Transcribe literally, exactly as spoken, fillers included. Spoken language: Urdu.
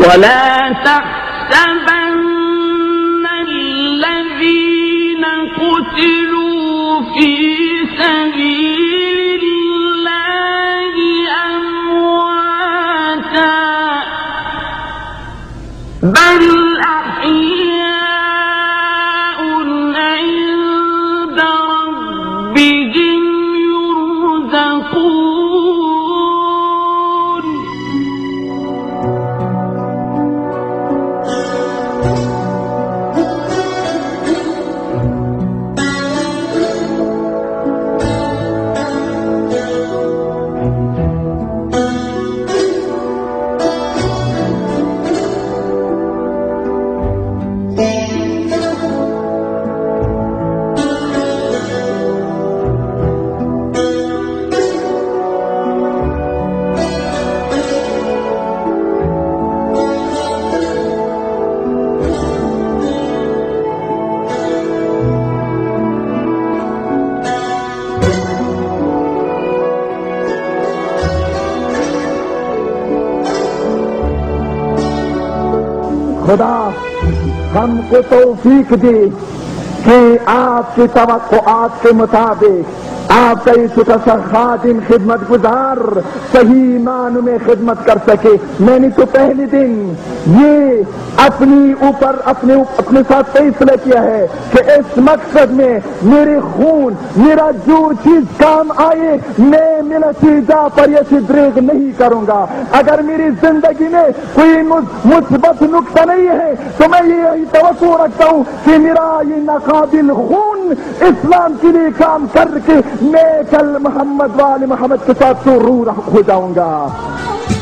ولا تحسبن الذين قتلوا في سبيل الله أمواتا بل أحياء عند ربهم يرزقون. خدا ہم کو توفیق دے کہ آپ کی توقعات کے مطابق آپ کا اس کا خادم خدمت گزار صحیح معنوں میں خدمت کر سکے. میں نے تو پہلے دن یہ اپنی اوپر اپنے اپنے ساتھ فیصلہ کیا ہے کہ اس مقصد میں میرے خون میرا جو چیز کام آئے میں ملتی جا پر یہ دریغ نہیں کروں گا. اگر میری زندگی میں کوئی مثبت نقطہ نہیں ہے تو میں یہی توقع رکھتا ہوں کہ میرا یہ ناقابل خون اسلام کے لیے کام کر کے میں کل محمد والے محمد کے ساتھ تو روح ہو جاؤں گا.